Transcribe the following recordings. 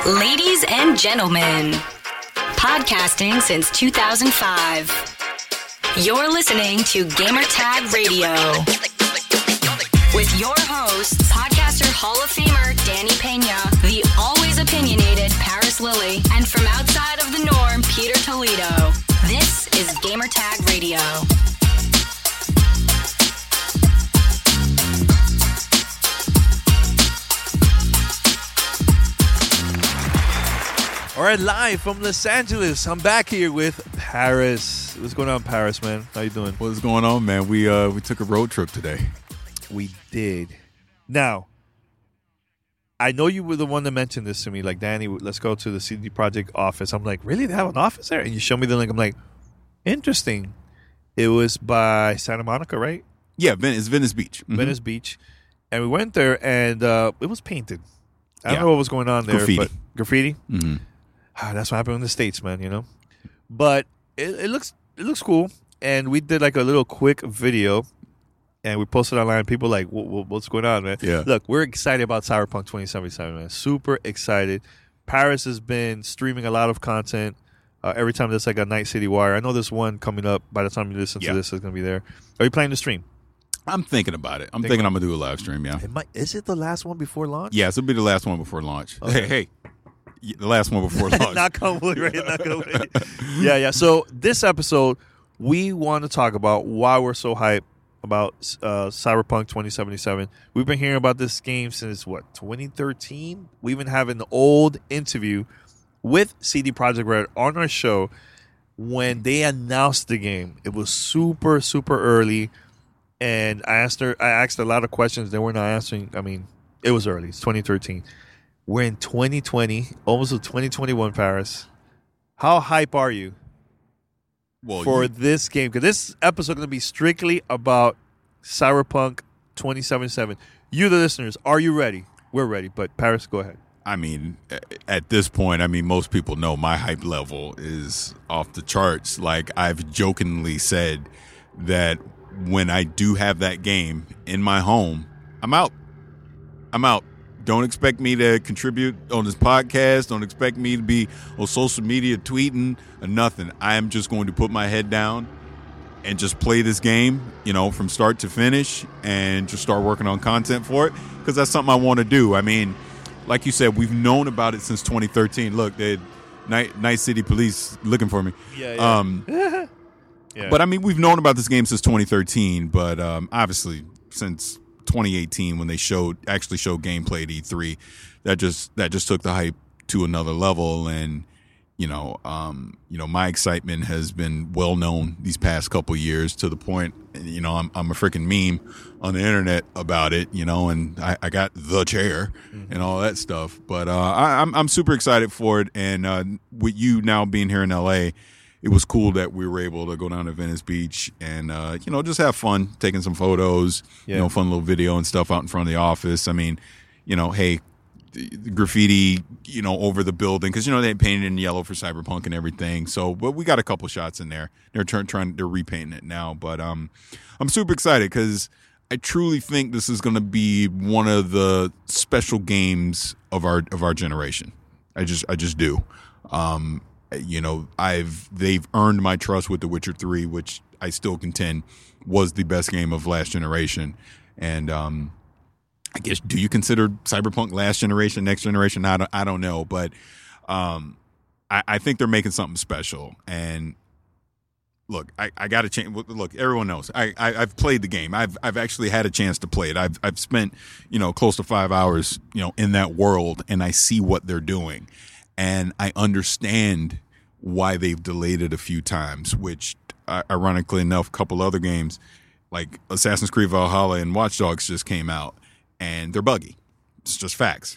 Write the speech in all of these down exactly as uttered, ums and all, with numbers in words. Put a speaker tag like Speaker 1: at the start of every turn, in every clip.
Speaker 1: Ladies and gentlemen, podcasting since two thousand five. You're listening to Gamertag Radio. With your hosts, podcaster Hall of Famer Danny Pena, the always opinionated Paris Lilly, and from outside of the norm, Peter Toledo. This is Gamertag Radio.
Speaker 2: All right, live from Los Angeles. I'm back here with Paris. What's going on, Paris, man? How you doing?
Speaker 3: What's going on, man? We uh we took a road trip today.
Speaker 2: We did. Now, I know you were the one that mentioned this to me. Like, Danny, let's go to the C D Projekt office. I'm like, really? They have an office there? And you show me the link. I'm like, interesting. It was by Santa Monica, right?
Speaker 3: Yeah, Ven- it's Venice Beach. Mm-hmm.
Speaker 2: Venice Beach. And we went there, and uh, it was painted. I don't
Speaker 3: yeah.
Speaker 2: know what was going on there.
Speaker 3: Graffiti.
Speaker 2: But graffiti?
Speaker 3: Mm-hmm.
Speaker 2: Ah, that's what happened in the States, man, you know? But it, it looks it looks cool. And we did like a little quick video, and we posted online. People like, what, what, what's going on, man?
Speaker 3: Yeah.
Speaker 2: Look, we're excited about Cyberpunk twenty seventy-seven, man. Super excited. Paris has been streaming a lot of content. Uh, every time there's like a Night City Wire. I know there's one coming up. By the time you listen
Speaker 3: yeah.
Speaker 2: to this, it's going to be there. Are you planning to stream?
Speaker 3: I'm thinking about it. I'm
Speaker 2: Think
Speaker 3: thinking
Speaker 2: about
Speaker 3: I'm going to do a live stream, yeah.
Speaker 2: It might, is it the last one before launch?
Speaker 3: Yeah, this will be the last one before launch.
Speaker 2: Okay.
Speaker 3: Hey, hey. The last one before launch.
Speaker 2: Knock on wood, right? Knock on wood. Yeah, yeah. So this episode, we want to talk about why we're so hyped about uh, Cyberpunk twenty seventy-seven. We've been hearing about this game since, what, twenty thirteen? We even have an old interview with C D Projekt Red on our show when they announced the game. It was super, super early, and I asked her. I asked a lot of questions they were not answering. I mean, it was early. It's twenty thirteen. We're in twenty twenty, almost to twenty twenty-one, Paris. How hype are you
Speaker 3: well,
Speaker 2: for
Speaker 3: you,
Speaker 2: this game? Because this episode is going to be strictly about Cyberpunk twenty seventy-seven. You, the listeners, are you ready? We're ready, but Paris, go ahead.
Speaker 3: I mean, at this point, I mean, most people know my hype level is off the charts. Like, I've jokingly said that when I do have that game in my home, I'm out. I'm out. Don't expect me to contribute on this podcast. Don't expect me to be on social media tweeting or nothing. I am just going to put my head down and just play this game, you know, from start to finish and just start working on content for it because that's something I want to do. I mean, like you said, we've known about it since twenty thirteen. Look, they Night, Night City Police looking for me.
Speaker 2: Yeah, yeah.
Speaker 3: Um,
Speaker 2: yeah.
Speaker 3: But, I mean, we've known about this game since twenty thirteen, but um, obviously since twenty eighteen when they showed actually showed gameplay at E three, that just that just took the hype to another level. And you know, um, you know, my excitement has been well known these past couple years to the point, you know, I'm I'm a freaking meme on the internet about it, you know, and I, I got the chair mm-hmm. and all that stuff. But uh, I, I'm I'm super excited for it, and uh, with you now being here in L A, it was cool that we were able to go down to Venice Beach and, uh, you know, just have fun, taking some photos, yeah. you know, fun little video and stuff out in front of the office. I mean, you know, hey, the graffiti, you know, over the building because, you know, they painted in yellow for Cyberpunk and everything. So, but we got a couple shots in there. They're trying, trying they're repainting it now. But um, I'm super excited because I truly think this is going to be one of the special games of our of our generation. I just I just do. Um You know, I've they've earned my trust with The Witcher three, which I still contend was the best game of last generation. And um, I guess, do you consider Cyberpunk last generation, next generation? I don't, I don't know, but um, I, I think they're making something special. And look, I, I got a chance. Look, everyone knows I, I I've played the game. I've I've actually had a chance to play it. I've I've spent you know close to five hours you know in that world, and I see what they're doing. And I understand why they've delayed it a few times, which, uh, ironically enough, a couple other games like Assassin's Creed Valhalla and Watch Dogs just came out, and they're buggy. It's just facts.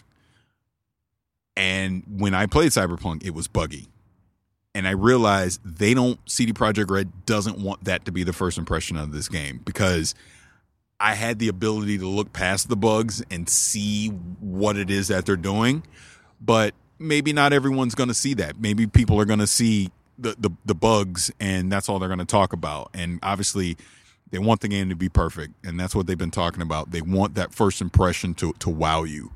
Speaker 3: And when I played Cyberpunk, it was buggy. And I realized they don't, C D Projekt Red doesn't want that to be the first impression of this game because I had the ability to look past the bugs and see what it is that they're doing. But maybe not everyone's going to see that. Maybe people are going to see the, the, the bugs, and that's all they're going to talk about. And obviously, they want the game to be perfect, and that's what they've been talking about. They want that first impression to to wow you.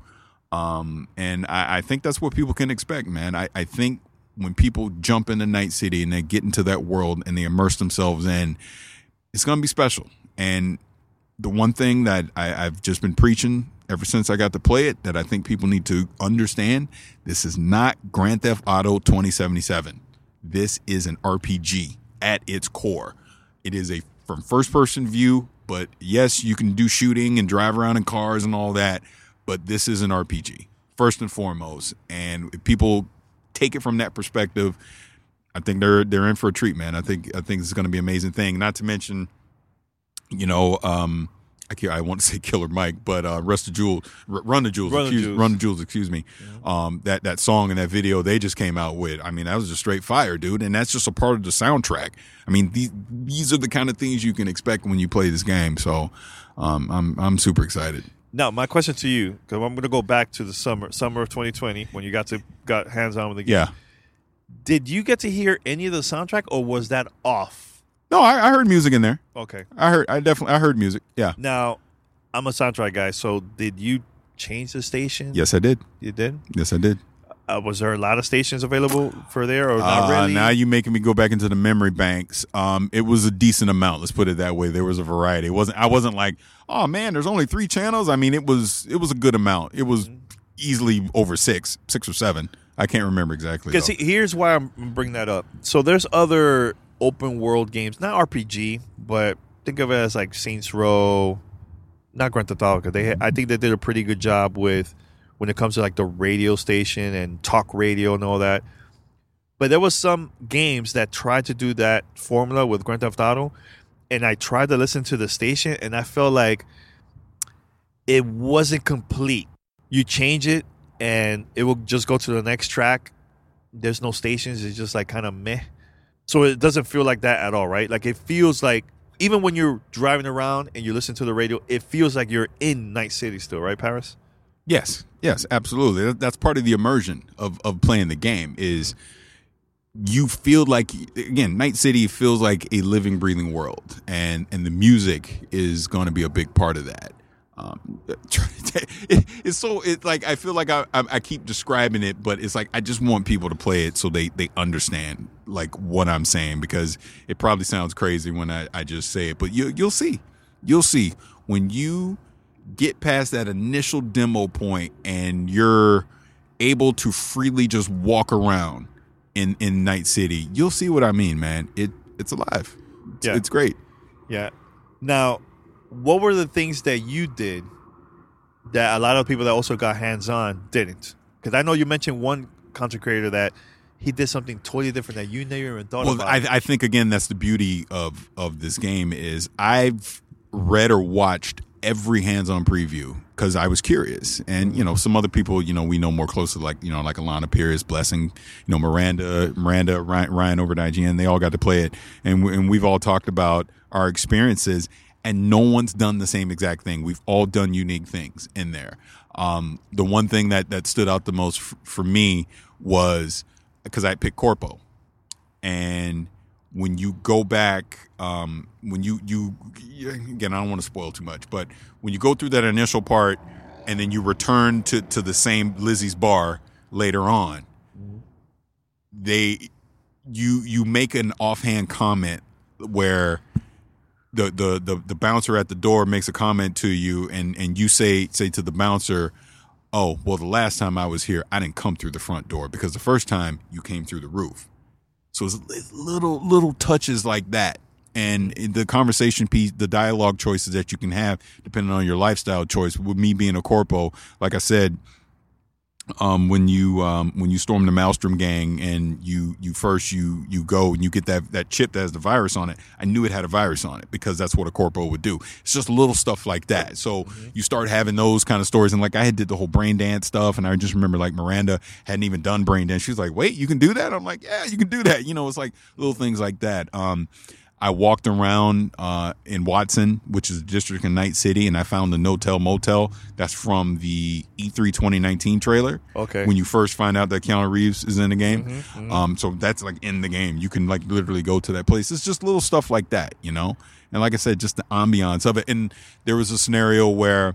Speaker 3: Um, and I, I think that's what people can expect, man. I, I think when people jump into Night City and they get into that world and they immerse themselves in, it's going to be special. And the one thing that I, I've just been preaching ever since I got to play it that I think people need to understand, this is not Grand Theft Auto twenty seventy-seven. This is an R P G at its core. It is a from first-person view, but yes, you can do shooting and drive around in cars and all that, but this is an R P G, first and foremost. And if people take it from that perspective, I think they're they're in for a treat, man. I think I think it's going to be an amazing thing. Not to mention, you know, um, I can't, I want to say Killer Mike, but uh, Rust the Jewels, Run the Jewels,
Speaker 2: Run the
Speaker 3: excuse,
Speaker 2: Jewels.
Speaker 3: Run the Jewels, excuse me.
Speaker 2: Yeah.
Speaker 3: Um, that that song and that video they just came out with. I mean, that was just straight fire, dude. And that's just a part of the soundtrack. I mean, these these are the kind of things you can expect when you play this game. So, um, I'm I'm super excited.
Speaker 2: Now, my question to you, because I'm going to go back to the summer summer of twenty twenty when you got to got hands on with the game.
Speaker 3: Yeah.
Speaker 2: Did you get to hear any of the soundtrack, or was that off?
Speaker 3: No, I, I heard music in there.
Speaker 2: Okay.
Speaker 3: I heard. I definitely. I heard music. Yeah.
Speaker 2: Now, I'm a soundtrack guy, so did you change the station?
Speaker 3: Yes, I did.
Speaker 2: You did?
Speaker 3: Yes, I did.
Speaker 2: Uh, was there a lot of stations available for there, or
Speaker 3: Uh,
Speaker 2: not really?
Speaker 3: now you're making me go back into the memory banks. Um, it was a decent amount. Let's put it that way. There was a variety. It wasn't. I wasn't like, oh man, there's only three channels. I mean, it was. It was a good amount. It was easily over six, six or seven. I can't remember exactly.
Speaker 2: Because here's why I'm bringing that up. So there's other open world games, not R P G, but think of it as like Saints Row, not Grand Theft Auto. They, I think they did a pretty good job with when it comes to like the radio station and talk radio and all that. But there was some games that tried to do that formula with Grand Theft Auto, and I tried to listen to the station, and I felt like it wasn't complete. You change it, and it will just go to the next track. There's no stations. It's just like kind of meh. So it doesn't feel like that at all, right? Like it feels like even when you're driving around and you listen to the radio, it feels like you're in Night City still, right, Paris?
Speaker 3: Yes, yes, absolutely. That- That's part of the immersion of, of playing the game is you feel like, again, Night City feels like a living, breathing world, and, and the music is going to be a big part of that. Um, it, it's so it like I feel like I, I I keep describing it, but it's like I just want people to play it so they they understand like what I'm saying, because it probably sounds crazy when I, I just say it, but you you'll see, you'll see when you get past that initial demo point and you're able to freely just walk around in in Night City, you'll see what I mean, man. It it's alive. It's,
Speaker 2: Yeah.
Speaker 3: it's great.
Speaker 2: Yeah. Now, what were the things that you did that a lot of people that also got hands-on didn't? Because I know you mentioned one content creator that he did something totally different that you never even thought
Speaker 3: Well,
Speaker 2: about.
Speaker 3: I, I think again that's the beauty of of this game is I've read or watched every hands-on preview because I was curious, and you know some other people you know we know more closely, like you know like Alana Pierce, Blessing, you know Miranda, Miranda, Ryan, Ryan over at I G N. They all got to play it, and we, and we've all talked about our experiences. And no one's done the same exact thing. We've all done unique things in there. Um, the one thing that, that stood out the most f- for me was because I picked Corpo. And when you go back, um, when you, you, again, I don't want to spoil too much, but when you go through that initial part and then you return to, to the same Lizzie's bar later on, they, you, you make an offhand comment where The, the the the bouncer at the door makes a comment to you, and, and you say say to the bouncer, oh, well, the last time I was here, I didn't come through the front door because the first time you came through the roof. So it's little little touches like that, and the conversation piece, the dialogue choices that you can have depending on your lifestyle choice. With me being a corpo, like I said, um, when you um, when you storm the Maelstrom gang and you you first you you go and you get that that chip that has the virus on it, I knew it had a virus on it because that's what a corpo would do. It's just little stuff like that. So mm-hmm. you start having those kind of stories, and like I had did the whole brain dance stuff, and I just remember like Miranda hadn't even done brain dance. She was like, "Wait, you can do that?" I'm like, "Yeah, you can do that." You know, it's like little things like that. Um, I walked around uh, in Watson, which is a district in Night City, and I found the No-Tell Motel. That's from the E three twenty nineteen trailer.
Speaker 2: Okay.
Speaker 3: When you first find out that Keanu Reeves is in the game.
Speaker 2: Mm-hmm, mm-hmm.
Speaker 3: Um, so that's like in the game. You can like literally go to that place. It's just little stuff like that, you know? And like I said, just the ambiance of it. And there was a scenario where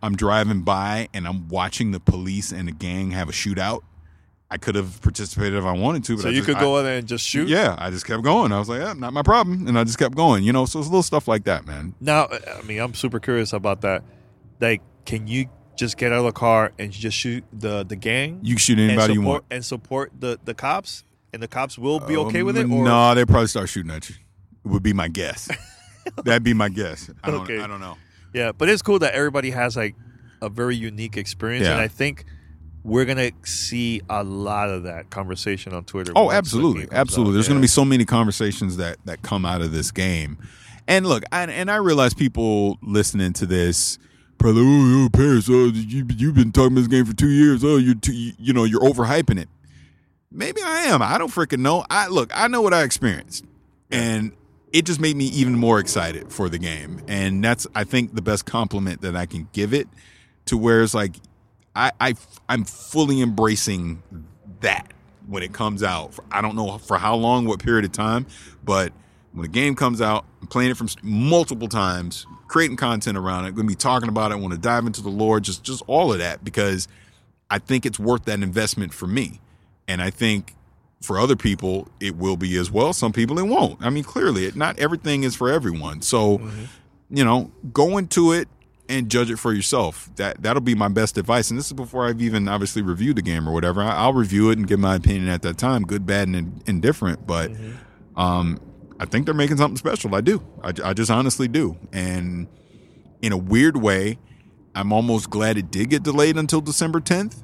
Speaker 3: I'm driving by and I'm watching the police and the gang have a shootout, I could have participated if I wanted to. But
Speaker 2: so
Speaker 3: I
Speaker 2: you
Speaker 3: just,
Speaker 2: could go
Speaker 3: I,
Speaker 2: in there and just shoot?
Speaker 3: Yeah, I just kept going. I was like, yeah, not my problem. And I just kept going, you know, so it's little stuff like that, man.
Speaker 2: Now, I mean, I'm super curious about that. Like, can you just get out of the car and just shoot the, the gang?
Speaker 3: You can shoot anybody
Speaker 2: and support,
Speaker 3: you want.
Speaker 2: And support the, the cops? And the cops will be okay with it?
Speaker 3: Um,
Speaker 2: Or?
Speaker 3: No, they'd probably start shooting at you. It would be my guess. That'd be my guess. I don't,
Speaker 2: Okay.
Speaker 3: I don't know.
Speaker 2: Yeah, but it's cool that everybody has, like, a very unique experience.
Speaker 3: Yeah.
Speaker 2: And I think we're going to see a lot of that conversation on Twitter.
Speaker 3: Oh,
Speaker 2: once the
Speaker 3: absolutely.
Speaker 2: game comes
Speaker 3: Absolutely.
Speaker 2: out.
Speaker 3: There's
Speaker 2: Yeah.
Speaker 3: going to be so many conversations that, that come out of this game. And look, I, and I realize people listening to this, probably, oh, oh Paris, oh, you, you've been talking about this game for two years. Oh, you're too, you, you know, you're overhyping it. Maybe I am. I don't freaking know. I look, I know what I experienced. And it just made me even more excited for the game. And that's, I think, the best compliment that I can give it, to where it's like, I, I, I'm fully embracing that when it comes out. I don't know for how long, what period of time, but when the game comes out, I'm playing it from multiple times, creating content around it, going to be talking about it, I want to dive into the lore, just, just all of that, because I think it's worth that investment for me. And I think for other people, it will be as well. Some people, it won't. I mean, clearly, it, not everything is for everyone. So, mm-hmm. you know, go into it and judge it for yourself. That, that'll be my best advice. And this is before I've even obviously reviewed the game or whatever. I, I'll review it and give my opinion at that time, good, bad, and indifferent. But mm-hmm. um, I think they're making something special. I do. I, I just honestly do. And in a weird way, I'm almost glad it did get delayed until December tenth,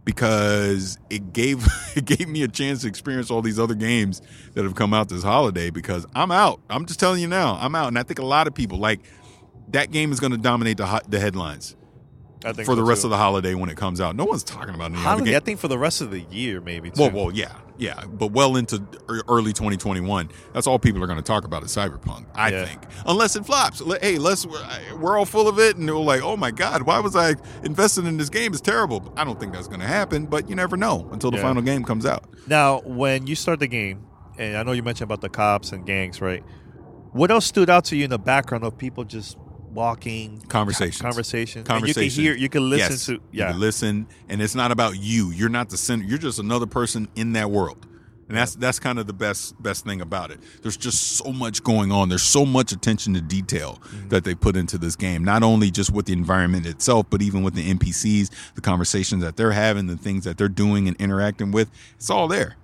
Speaker 3: because it gave it gave me a chance to experience all these other games that have come out this holiday, because I'm out. I'm just telling you now, I'm out. And I think a lot of people, like, that game is going to dominate the the headlines
Speaker 2: I think
Speaker 3: for the
Speaker 2: so
Speaker 3: rest
Speaker 2: too.
Speaker 3: of the holiday when it comes out. No one's talking about any other
Speaker 2: Holiday,
Speaker 3: game.
Speaker 2: I think for the rest of the year, maybe, too.
Speaker 3: Well, well, yeah, yeah, but well into early twenty twenty-one. That's all people are going to talk about is Cyberpunk, I
Speaker 2: Yeah.
Speaker 3: think, unless it flops. Hey, let's we're all full of it, and they're like, oh my god, why was I invested in this game? It's terrible. I don't think that's going to happen, but you never know until the
Speaker 2: Yeah.
Speaker 3: final game comes out.
Speaker 2: Now, when you start the game, and I know you mentioned about the cops and gangs, right? What else stood out to you in the background of people just walking,
Speaker 3: Conversations.
Speaker 2: conversations,
Speaker 3: Conversations.
Speaker 2: And you can hear, you can listen
Speaker 3: Yes.
Speaker 2: to,
Speaker 3: You
Speaker 2: yeah,
Speaker 3: can listen, and it's not about you. You're not the center. You're just another person in that world. And that's that's kind of the best best thing about it. There's just so much going on. There's so much attention to detail mm-hmm. that they put into this game. Not only just with the environment itself, but even with the N P Cs, the conversations that they're having, the things that they're doing and interacting with. It's all there.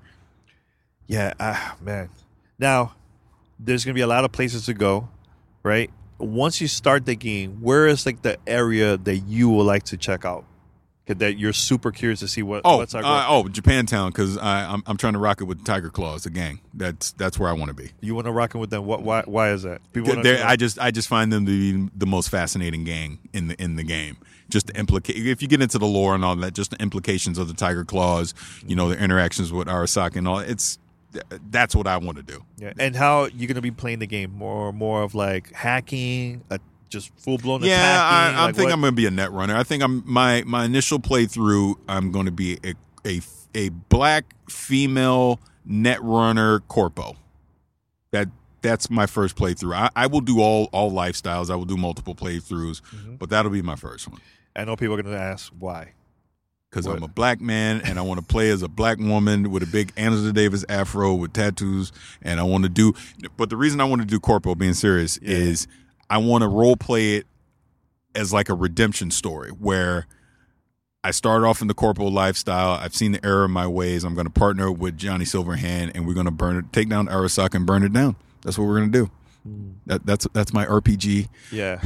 Speaker 2: yeah, ah, man. Now, there's gonna be a lot of places to go, right? Once you start the game, where is like the area that you would like to check out? That you're super curious to see what.
Speaker 3: Oh,
Speaker 2: what's our
Speaker 3: uh, oh, Japantown, because I'm I'm trying to rock it with Tiger Claws, the gang. That's that's where I want to be.
Speaker 2: You want to rock it with them? What? Why? Why is that? People wanna know.
Speaker 3: I just I just find them to be the most fascinating gang in the in the game. Just the implicate if you get into the lore and all that, just the implications of the Tiger Claws, you know, the interactions with Arasaka and all. It's that's what I want to do.
Speaker 2: Yeah, and how you're going to be playing the game? More, more of like hacking, uh, just full blown
Speaker 3: Yeah,
Speaker 2: attacking.
Speaker 3: I, I
Speaker 2: like
Speaker 3: think
Speaker 2: what?
Speaker 3: I'm going to be a net runner. I think I'm my my initial playthrough. I'm going to be a a, a black female net runner corpo. That that's my first playthrough. I, I will do all all lifestyles. I will do multiple playthroughs, mm-hmm. but that'll be my first one.
Speaker 2: I know people are going to ask why.
Speaker 3: Because I'm a black man and I want to play as a black woman with a big Angela Davis afro with tattoos, and I want to do. But the reason I want to do corpo, being serious, yeah. is I want to role play it as like a redemption story where I started off in the corporal lifestyle. I've seen the error of my ways. I'm going to partner with Johnny Silverhand, and we're going to burn it, take down Arasaka and burn it down. That's what we're going to do. Mm. That, that's that's my R P G.
Speaker 2: Yeah.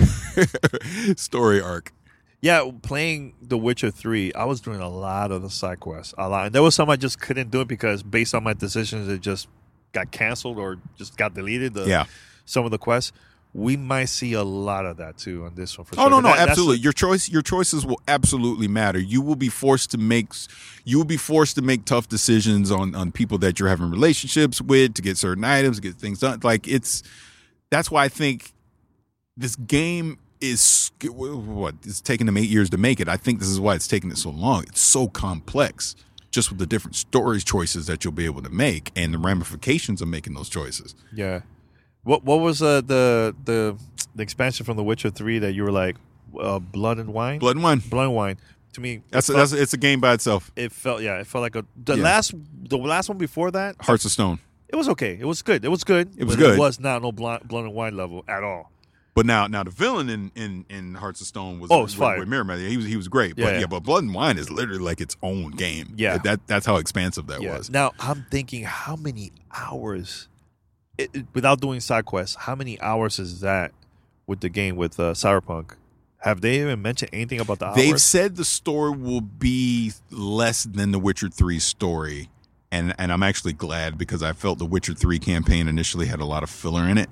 Speaker 3: story arc.
Speaker 2: Yeah, playing The Witcher three, I was doing a lot of the side quests. A lot. And there was some I just couldn't do it because based on my decisions, it just got canceled or just got deleted. The,
Speaker 3: yeah.
Speaker 2: Some of the quests. We might see a lot of that too on this one for
Speaker 3: oh,
Speaker 2: sure.
Speaker 3: no, no,
Speaker 2: that,
Speaker 3: absolutely. Your choice, your choices will absolutely matter. You will be forced to make, you will be forced to make tough decisions on, on people that you're having relationships with to get certain items, to get things done. Like it's, that's why I think this game is what it's taken them eight years to make it. I think this is why it's taken it so long. It's so complex, just with the different stories choices that you'll be able to make and the ramifications of making those choices.
Speaker 2: Yeah. What what was uh, the the the expansion from The Witcher three that you were like, uh, Blood and Wine.
Speaker 3: Blood and Wine.
Speaker 2: Blood and Wine. To me,
Speaker 3: That's a,
Speaker 2: felt,
Speaker 3: that's a, it's a game by itself.
Speaker 2: it felt yeah, it felt like a the
Speaker 3: Yeah.
Speaker 2: last the last one before that.
Speaker 3: Hearts of Stone.
Speaker 2: It was okay. It was good. It was good.
Speaker 3: It was
Speaker 2: but
Speaker 3: good.
Speaker 2: It was not no Blood, Blood and Wine level at all.
Speaker 3: But now, now the villain in, in, in Hearts of Stone was
Speaker 2: Oh, it's
Speaker 3: with,
Speaker 2: fire.
Speaker 3: with Mirror Man. He was he was great.
Speaker 2: Yeah,
Speaker 3: but yeah.
Speaker 2: yeah.
Speaker 3: but Blood and Wine is literally like its own game.
Speaker 2: Yeah.
Speaker 3: that that's how expansive that
Speaker 2: Yeah.
Speaker 3: was.
Speaker 2: Now I'm thinking, how many hours, it, it- without doing side quests, how many hours is that with the game with uh, Cyberpunk? Have they even mentioned anything about the hours?
Speaker 3: They've said the story will be less than The Witcher three story, and and I'm actually glad because I felt The Witcher three campaign initially had a lot of filler in it.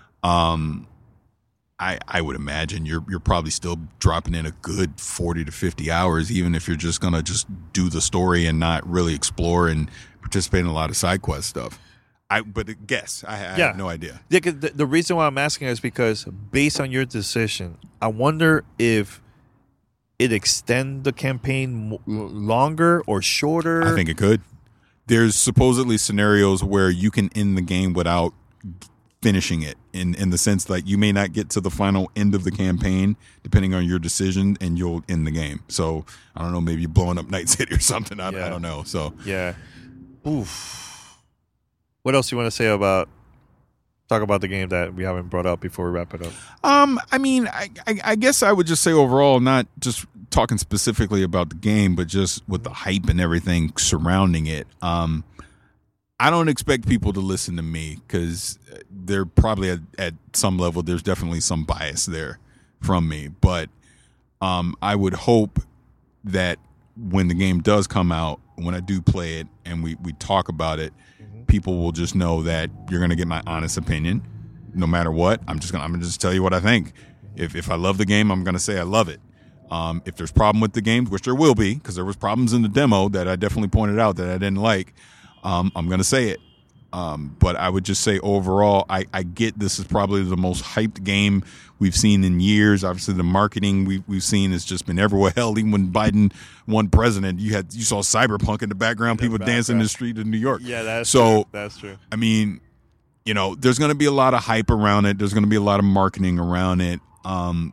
Speaker 3: Um, I I would imagine you're you're probably still dropping in a good forty to fifty hours, even if you're just gonna just do the story and not really explore and participate in a lot of side quest stuff. I but guess I, I
Speaker 2: Yeah.
Speaker 3: have no idea.
Speaker 2: Yeah, 'cause the, the reason why I'm asking is because based on your decision, I wonder if it extend the campaign m- longer or shorter.
Speaker 3: I think it could. There's supposedly scenarios where you can end the game without finishing it in, in the sense that you may not get to the final end of the campaign depending on your decision and you'll end the game. So I don't know, maybe you're blowing up Night City or something. I,
Speaker 2: Yeah.
Speaker 3: I don't know. So
Speaker 2: Yeah. Oof. What else you want to say about talk about the game that we haven't brought up before we wrap it up?
Speaker 3: Um, I mean, I, I, I guess I would just say overall, not just talking specifically about the game, but just with the hype and everything surrounding it. Um, I don't expect people to listen to me because they're probably at, at some level, there's definitely some bias there from me. But um, I would hope that when the game does come out, when I do play it and we, we talk about it, people will just know that you're going to get my honest opinion no matter what. I'm just going to I'm going to just tell you what I think. If if I love the game, I'm going to say I love it. Um, if there's problem with the game, which there will be because there was problems in the demo that I definitely pointed out that I didn't like, um, I'm going to say it. Um, but I would just say overall, I, I get this is probably the most hyped game we've seen in years. Obviously, the marketing we've we've seen has just been everywhere. Hell, even when Biden won president, you had you saw Cyberpunk in the background,
Speaker 2: In the
Speaker 3: people dancing in
Speaker 2: background.
Speaker 3: the street in New York.
Speaker 2: Yeah, that's
Speaker 3: so.
Speaker 2: true. That's true.
Speaker 3: I mean, you know, there's going to be a lot of hype around it. There's going to be a lot of marketing around it. Um,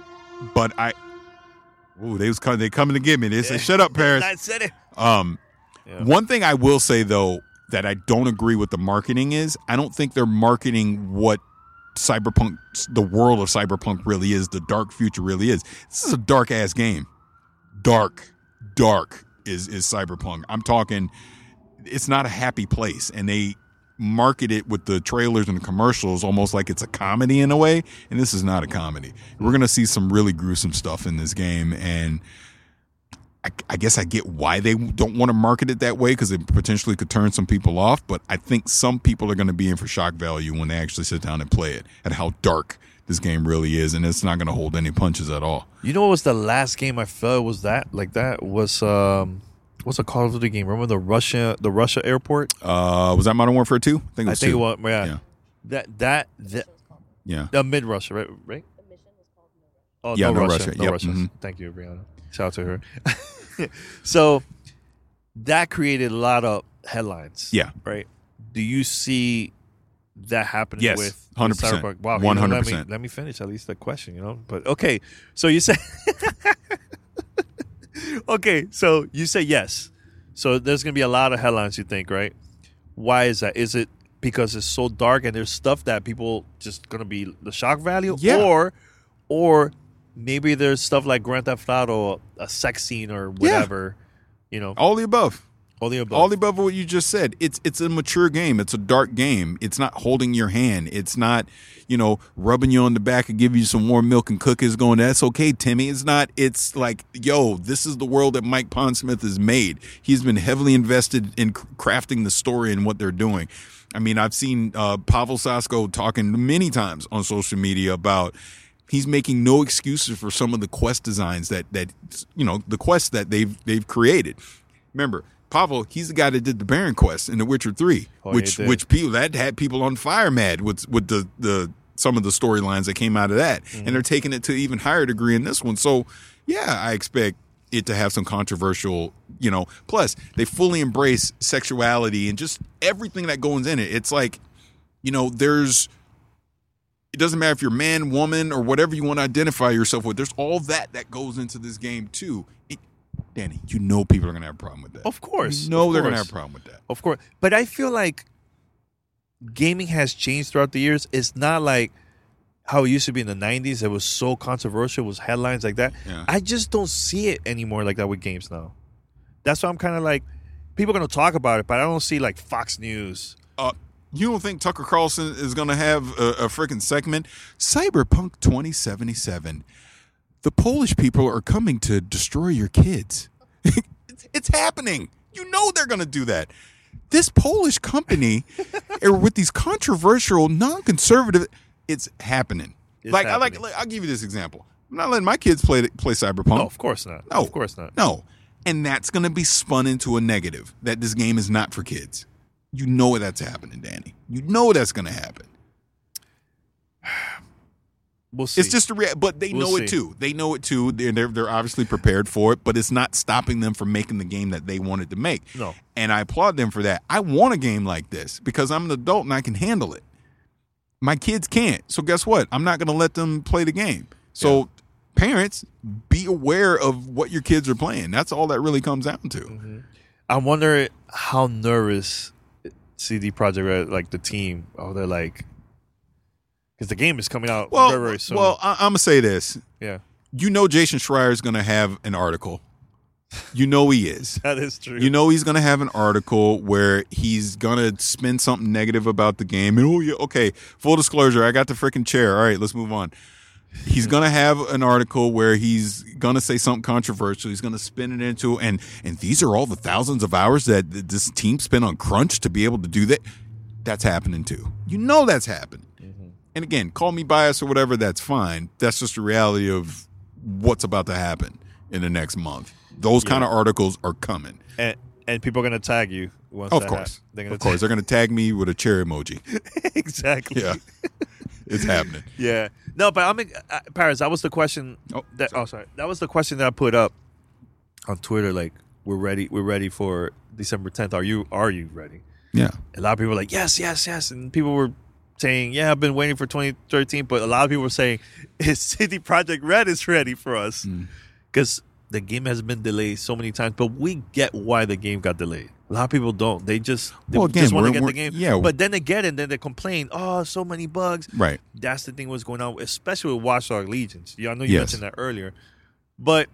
Speaker 3: but I, ooh, they was coming, they coming to get me. They say, "Shut up, Paris."
Speaker 2: I said it.
Speaker 3: Um,
Speaker 2: Yeah.
Speaker 3: One thing I will say though that I don't agree with the marketing is I don't think they're marketing what Cyberpunk, the world of Cyberpunk really is, the dark future really is. This is a dark ass game. Dark, dark is is Cyberpunk. I'm talking. It's not a happy place, and they market it with the trailers and the commercials almost like it's a comedy in a way, and this is not a comedy. We're gonna see some really gruesome stuff in this game, and I, I guess I get why they don't want to market it that way because it potentially could turn some people off, but I think some people are going to be in for shock value when they actually sit down and play it at how dark this game really is, and it's not going to hold any punches at all.
Speaker 2: You know what was the last game I felt was that like that was um what's a Call of Duty game? Remember the Russia the Russia airport?
Speaker 3: Uh, was that Modern Warfare two? I think it
Speaker 2: I
Speaker 3: was
Speaker 2: think
Speaker 3: two.
Speaker 2: it was yeah.
Speaker 3: Yeah.
Speaker 2: That that that
Speaker 3: Yeah.
Speaker 2: uh, mid Russia, right? Right? Oh,
Speaker 3: Yeah,
Speaker 2: no,
Speaker 3: no
Speaker 2: Russia.
Speaker 3: Russia.
Speaker 2: No
Speaker 3: Yep.
Speaker 2: Russia.
Speaker 3: Mhm.
Speaker 2: Thank you, Brianna. Shout out to her. So that created a lot of headlines.
Speaker 3: Yeah.
Speaker 2: Right. Do you see that happening
Speaker 3: Yes,
Speaker 2: with
Speaker 3: one hundred percent.
Speaker 2: Cyberpunk? Wow, you know,
Speaker 3: one hundred
Speaker 2: let me
Speaker 3: percent.
Speaker 2: let me finish at least the question, you know. But okay, so you say okay, so you say yes. So there's gonna be a lot of headlines. You think, right? Why is that? Is it because it's so dark and there's stuff that people just gonna be the shock value,
Speaker 3: Yeah.
Speaker 2: or or maybe there's stuff like Grand Theft Auto, a sex scene or whatever, you know,
Speaker 3: All the above.
Speaker 2: all the above.
Speaker 3: All the above what you just said. It's it's a mature game. It's a dark game. It's not holding your hand. It's not, you know, rubbing you on the back and giving you some warm milk and cookies going, that's okay, Timmy. It's not. It's like, yo, this is the world that Mike Pondsmith has made. He's been heavily invested in crafting the story and what they're doing. I mean, I've seen uh, Pavel Sasko talking many times on social media about he's making no excuses for some of the quest designs that, that you know, the quests that they've they've created. Remember, Pavel, he's the guy that did the Baron quest in The Witcher three,
Speaker 2: Oh, he
Speaker 3: which
Speaker 2: did.
Speaker 3: which people that had people on fire mad with with the the some of the storylines that came out of that,
Speaker 2: Mm-hmm.
Speaker 3: and they're taking it to an even higher degree in this one. So, yeah, I expect it to have some controversial, you know. Plus, they fully embrace sexuality and just everything that goes in it. It's like, you know, there's It doesn't matter if you're man, woman, or whatever you want to identify yourself with. There's all that that goes into this game too. It, Danny, you know people are going to have a problem with that.
Speaker 2: Of course.
Speaker 3: You know
Speaker 2: of
Speaker 3: they're going to
Speaker 2: course.
Speaker 3: have a problem with that.
Speaker 2: Of course. But I feel like gaming has changed throughout the years. It's not like how it used to be in the nineties. It was so controversial. It was headlines like that.
Speaker 3: Yeah.
Speaker 2: I just don't see it anymore like that with games now. That's why I'm kind of like, people are going to talk about it, but I don't see like Fox News.
Speaker 3: Uh, you don't think Tucker Carlson is going to have a, a freaking segment? Cyberpunk twenty seventy-seven. The Polish people are coming to destroy your kids. it's, it's happening. You know they're going to do that. This Polish company are with these controversial, non-conservative. It's happening.
Speaker 2: It's
Speaker 3: like
Speaker 2: happening.
Speaker 3: I like. I'll give you this example. I'm not letting my kids play play Cyberpunk.
Speaker 2: No, of course not.
Speaker 3: No,
Speaker 2: Of course not.
Speaker 3: No, and that's going to be spun into a negative. That this game is not for kids. You know that's happening, Danny. You know that's going to happen.
Speaker 2: We'll see.
Speaker 3: It's just a rea- but they
Speaker 2: We'll
Speaker 3: know it
Speaker 2: see.
Speaker 3: too. They know it too. They're, they're they're obviously prepared for it, but it's not stopping them from making the game that they wanted to make.
Speaker 2: No.
Speaker 3: And I applaud them for that. I want a game like this because I'm an adult and I can handle it. My kids can't. So guess what? I'm not going to let them play the game. So
Speaker 2: Yeah.
Speaker 3: parents, be aware of what your kids are playing. That's all that really comes down to.
Speaker 2: Mm-hmm. I wonder how nervous C D Projekt Red, like the team, oh, they're like, because the game is coming out
Speaker 3: Well,
Speaker 2: very, very soon.
Speaker 3: well, I, I'm gonna say this.
Speaker 2: yeah,
Speaker 3: You know, Jason Schreier is gonna have an article. You know he is.
Speaker 2: that is true.
Speaker 3: You know he's going to have an article where he's going to spin something negative about the game. And, oh, yeah, okay, full disclosure, I got the freaking chair. All right, let's move on. He's going to have an article where he's going to say something controversial. He's going to spin it into, and and these are all the thousands of hours that this team spent on crunch to be able to do that. That's happening too. You know that's happening. Mm-hmm. And again, call me biased or whatever, that's fine. That's just the reality of what's about to happen in the next month. Those
Speaker 2: Yeah.
Speaker 3: kind of articles are coming.
Speaker 2: and and people are gonna tag you. Once
Speaker 3: Of
Speaker 2: that
Speaker 3: course.
Speaker 2: happens. They're gonna
Speaker 3: Of course. They're going to tag me with a chair emoji.
Speaker 2: exactly.
Speaker 3: Yeah. It's happening.
Speaker 2: Yeah. No, but I'm uh, Paris. That was the question.
Speaker 3: Oh,
Speaker 2: that oh, sorry. That was the question that I put up on Twitter. Like, we're ready. We're ready for December tenth. Are you? Are you ready?
Speaker 3: Yeah.
Speaker 2: A lot of people were like, yes, yes, yes, and people were saying, yeah, I've been waiting for twenty thirteen. But a lot of people were saying, is C D Projekt Red is ready for us because the game has been delayed so many times. But we get why the game got delayed. A lot of people don't. They just they
Speaker 3: Well, again,
Speaker 2: just want to
Speaker 3: we're-
Speaker 2: get the
Speaker 3: we're-
Speaker 2: game.
Speaker 3: yeah.
Speaker 2: But then they get it, and then they complain. Oh, so many bugs.
Speaker 3: Right.
Speaker 2: That's the thing. What's going on, especially with Watch Dogs Legions. Yeah, I know you
Speaker 3: Yes.
Speaker 2: mentioned that earlier. But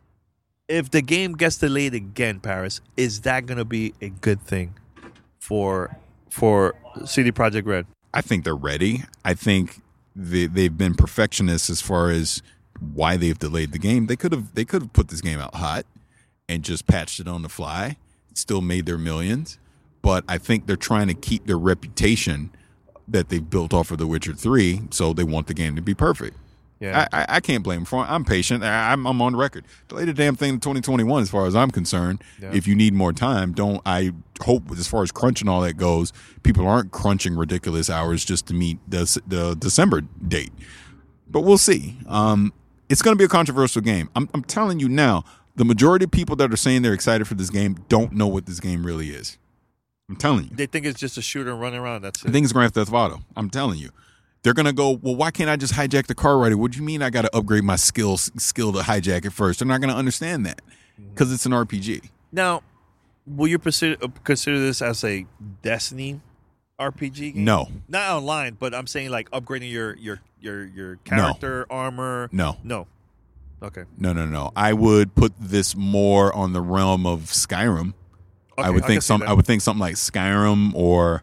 Speaker 2: if the game gets delayed again, Paris, is that going to be a good thing for for C D Projekt Red?
Speaker 3: I think they're ready. I think they, they've been perfectionists as far as why they've delayed the game. They could have they could have put this game out hot and just patched it on the fly, still made their millions. But I think they're trying to keep their reputation that they've built off of The Witcher three, so they want the game to be perfect.
Speaker 2: Yeah.
Speaker 3: I, I, I can't blame them for it. I'm patient. I, I'm, I'm on record. Delay the damn thing to twenty twenty-one as far as I'm concerned.
Speaker 2: Yeah.
Speaker 3: If you need more time, don't. I hope as far as crunch and all that goes, people aren't crunching ridiculous hours just to meet the, the December date. But we'll see. Um, it's going to be a controversial game. I'm, I'm telling you now, the majority of people that are saying they're excited for this game don't know what this game really is. I'm telling you.
Speaker 2: They think it's just a shooter and running around. That's
Speaker 3: I
Speaker 2: it.
Speaker 3: think it's Grand Theft Auto. I'm telling you. They're going to go, well, why can't I just hijack the car right away? What do you mean I got to upgrade my skills skill to hijack it first? They're not going to understand that because it's an R P G.
Speaker 2: Now, will you consider, consider this as a Destiny R P G game?
Speaker 3: No.
Speaker 2: Not online, but I'm saying like upgrading your your your, your character, armor.
Speaker 3: No.
Speaker 2: No. Okay.
Speaker 3: No, no, no. I would put this more on the realm of Skyrim.
Speaker 2: Okay,
Speaker 3: I would
Speaker 2: I
Speaker 3: think
Speaker 2: can see
Speaker 3: some.
Speaker 2: that.
Speaker 3: I would think something like Skyrim or,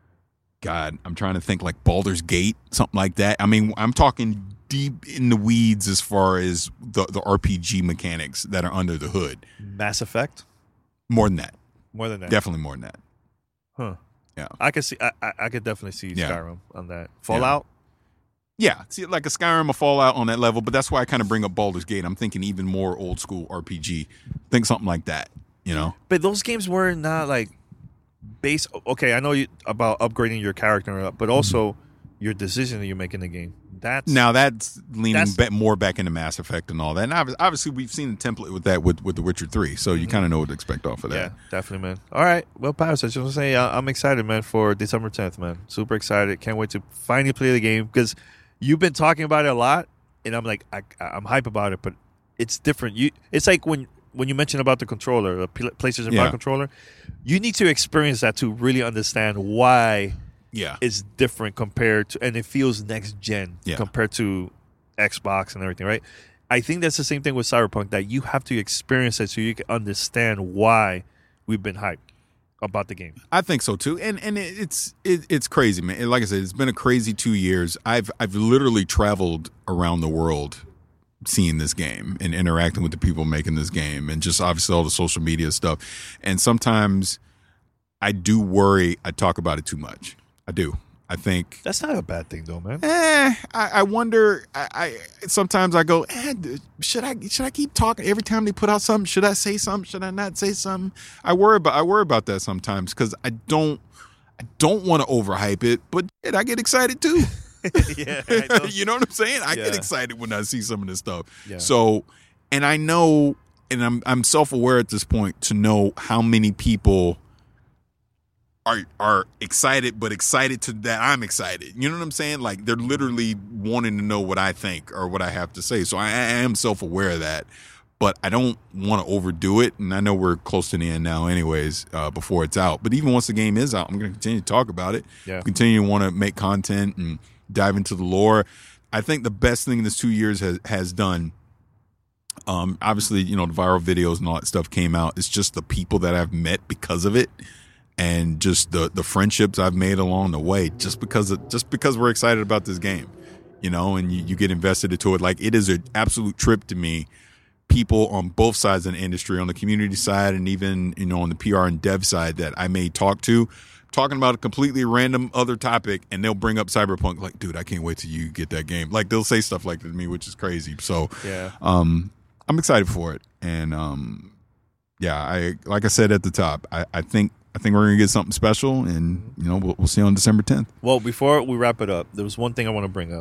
Speaker 3: God, I'm trying to think like Baldur's Gate, something like that. I mean, I'm talking deep in the weeds as far as the the R P G mechanics that are under the hood.
Speaker 2: Mass Effect?
Speaker 3: More than that,
Speaker 2: More than that.
Speaker 3: definitely more than that.
Speaker 2: Huh.
Speaker 3: Yeah.
Speaker 2: I could see I, I, I could definitely see
Speaker 3: Yeah.
Speaker 2: Skyrim on that. Fallout?
Speaker 3: Yeah, see, like a Skyrim, a Fallout on that level, but that's why I kind of bring up Baldur's Gate. I'm thinking even more old school R P G. Think something like that. You know?
Speaker 2: But those games were not like based okay, I know you about upgrading your character, but also your decision that you make in the game. That's
Speaker 3: now that's leaning
Speaker 2: that's,
Speaker 3: ba- more back into Mass Effect and all that. And obviously, we've seen the template with that with, with The Witcher three, so you mm-hmm. kind of know what to expect off of that.
Speaker 2: Yeah, definitely, man. All right, well, Paris, I just want to say uh, I'm excited, man, for December tenth, man. Super excited. Can't wait to finally play the game because you've been talking about it a lot, and I'm like, I, I'm hype about it, but it's different. You, it's like when when you mentioned about the controller, the PlayStation yeah. five controller, you need to experience that to really understand why.
Speaker 3: Yeah,
Speaker 2: it's different compared to, and it feels next gen yeah. compared to Xbox and everything, right? I think that's the same thing with Cyberpunk, that you have to experience it so you can understand why we've been hyped about the game.
Speaker 3: I think so too, and and it's it, it's crazy, man. Like I said, it's been a crazy two years. I've I've literally traveled around the world seeing this game and interacting with the people making this game, and just obviously all the social media stuff. And sometimes I do worry I talk about it too much. I do. I think
Speaker 2: that's not a bad thing, though, man.
Speaker 3: Eh, I, I wonder. I, I sometimes I go, eh, should I should I keep talking every time they put out something? Should I say something? Should I not say something? I worry about I worry about that sometimes because I don't I don't want to overhype it, but shit, I get excited too.
Speaker 2: yeah,
Speaker 3: you know what I'm saying? I yeah. get excited when I see some of this stuff.
Speaker 2: Yeah.
Speaker 3: So, and I know, and I'm I'm self aware at this point to know how many people. Are, are excited, but excited to that I'm excited. You know what I'm saying? Like they're literally wanting to know what I think or what I have to say. So I, I am self-aware of that, but I don't want to overdo it. And I know we're close to the end now anyways, uh, before it's out. But even once the game is out, I'm going to continue to talk about it.
Speaker 2: Yeah.
Speaker 3: Continue to want to make content and dive into the lore. I think the best thing this two years has, has done, um, obviously, you know, the viral videos and all that stuff came out. It's just the people that I've met because of it. And just the, the friendships I've made along the way, just because of, just because we're excited about this game, you know, and you, you get invested into it. Like it is an absolute trip to me. People on both sides of the industry, on the community side, and even you know on the P R and dev side that I may talk to, talking about a completely random other topic, and they'll bring up Cyberpunk. Like, dude, I can't wait till you get that game. Like they'll say stuff like that to me, which is crazy. So
Speaker 2: yeah,
Speaker 3: um, I'm excited for it, and um, yeah, I like I said at the top, I, I think. I think we're going to get something special, and you know we'll, we'll see on December tenth.
Speaker 2: Well, before we wrap it up, there was one thing I want to bring up.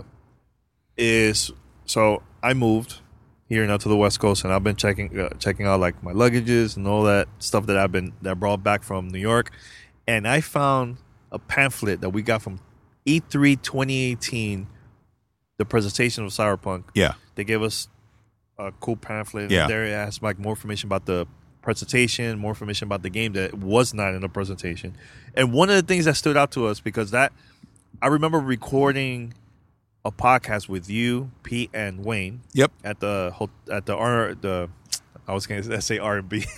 Speaker 2: Is so I moved here now to the West Coast, and I've been checking uh, checking out like my luggages and all that stuff that I've been that I brought back from New York, and I found a pamphlet that we got from E three twenty eighteen, the presentation of Cyberpunk.
Speaker 3: Yeah,
Speaker 2: they gave us a cool pamphlet.
Speaker 3: Yeah,
Speaker 2: and there it has like more information about the presentation, more information about the game that was not in the presentation. And one of the things that stood out to us, because that I remember recording a podcast with you, Pete, and Wayne.
Speaker 3: Yep.
Speaker 2: At the at the R the I was going to say R and B.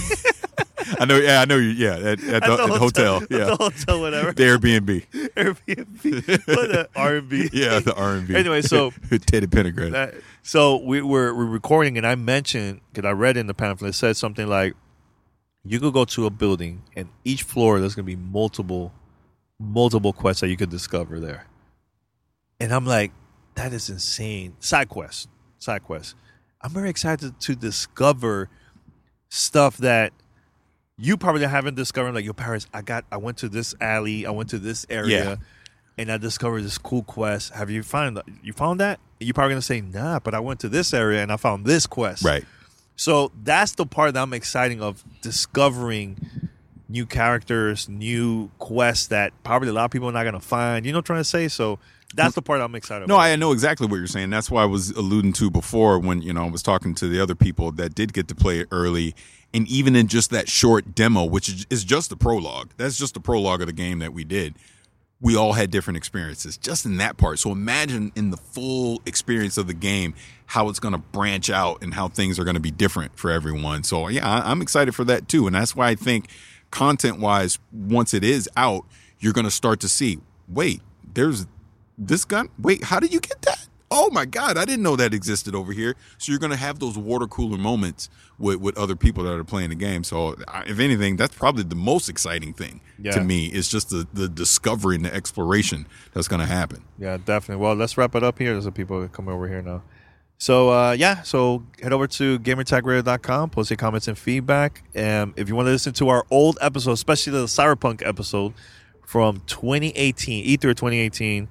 Speaker 3: I know. Yeah, I know you. Yeah, at, at, the,
Speaker 2: the,
Speaker 3: at hotel, the hotel.
Speaker 2: At
Speaker 3: Yeah,
Speaker 2: the hotel, whatever.
Speaker 3: The Airbnb.
Speaker 2: Airbnb. What the R and B?
Speaker 3: Yeah, the R and B.
Speaker 2: Anyway, so
Speaker 3: Teddy Pendergrass.
Speaker 2: That, so we were we're recording, and I mentioned because I read in the pamphlet, it said something like, you could go to a building, and each floor there's going to be multiple, multiple quests that you could discover there. And I'm like, that is insane. Side quests, side quests. I'm very excited to discover stuff that you probably haven't discovered. Like, your parents, I got, I went to this alley, I went to this area,
Speaker 3: yeah.
Speaker 2: and I discovered this cool quest. Have you found you found that? You're probably gonna say, nah, but I went to this area and I found this quest.
Speaker 3: Right.
Speaker 2: So that's the part that I'm excited of, discovering new characters, new quests that probably a lot of people are not gonna find. You know what I'm trying to say? So that's the part I'm excited
Speaker 3: no,
Speaker 2: about.
Speaker 3: No, I know exactly what you're saying. That's why I was alluding to before when, you know, I was talking to the other people that did get to play it early. And even in just that short demo, which is just the prologue, that's just the prologue of the game that we did, we all had different experiences just in that part. So imagine in the full experience of the game, how it's going to branch out and how things are going to be different for everyone. So, yeah, I'm excited for that, too. And that's why I think content-wise, once it is out, you're going to start to see, wait, there's this gun? Wait, how did you get that? Oh, my God, I didn't know that existed over here. So you're going to have those water cooler moments with, with other people that are playing the game. So if anything, that's probably the most exciting thing yeah. to me is just the, the discovery and the exploration that's going to happen.
Speaker 2: Yeah, definitely. Well, let's wrap it up here. There's some people coming over here now. So, uh, yeah, so head over to gamertag radio dot com, post your comments and feedback. And if you want to listen to our old episode, especially the Cyberpunk episode from twenty eighteen, E three twenty eighteen,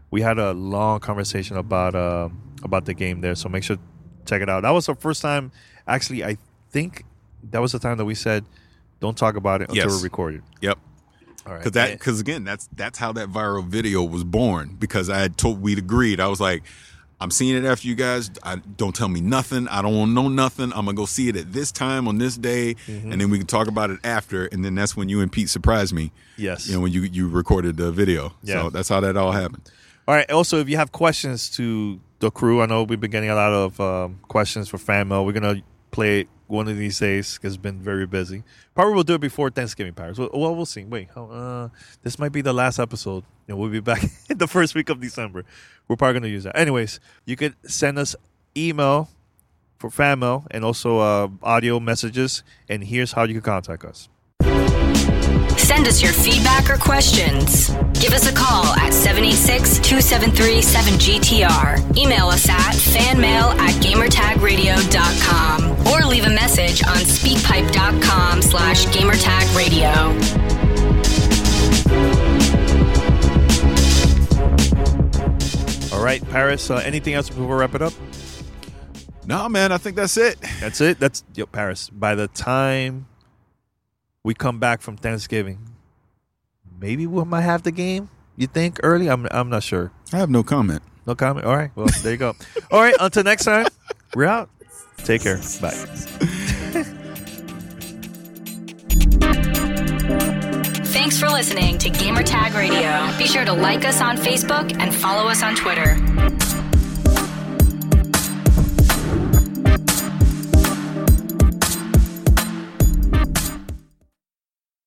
Speaker 2: we had a long conversation about uh, about the game there. So make sure to check it out. That was the first time. Actually, I think that was the time that we said, "Don't talk about it until
Speaker 3: Yes.
Speaker 2: we're recorded."
Speaker 3: Yep.
Speaker 2: All right.
Speaker 3: Because that, because again, that's that's how that viral video was born. Because I had told, we'd agreed. I was like, I'm seeing it after you guys. I, don't tell me nothing. I don't want to know nothing. I'm gonna go see it at this time on this day,
Speaker 2: Mm-hmm.
Speaker 3: and then we can talk about it after. And then that's when you and Pete surprised me.
Speaker 2: Yes.
Speaker 3: You know, when you you recorded the video.
Speaker 2: Yeah.
Speaker 3: So that's how that all happened.
Speaker 2: All right. Also, if you have questions to the crew, I know we've been getting a lot of um, questions for fan mail. We're gonna play it one of these days because it's been very busy. Probably we'll do it before Thanksgiving, Paris. Well, well we'll see. Wait, how, uh, this might be the last episode. And we'll be back in the first week of December. We're probably going to use that. Anyways, you could send us email for fan mail and also uh, audio messages. And here's how you can contact us.
Speaker 1: Send us your feedback or questions. Give us a call at seven eight six, two seven three, seven G T R. Email us at fanmail at gamertagradio dot com or leave a message on speakpipe.com slash gamertagradio.
Speaker 2: All right, Paris, uh, anything else before we wrap it up?
Speaker 3: No, man, I think that's it.
Speaker 2: That's it? That's yo, Paris. By the time we come back from Thanksgiving, maybe we might have the game. You think early? I'm I'm not sure.
Speaker 3: I have no comment.
Speaker 2: No comment. All right. Well, there you go. All right. Until next time, we're out. Take care. Bye.
Speaker 1: Thanks for listening to Gamertag Radio. Be sure to like us on Facebook and follow us on Twitter.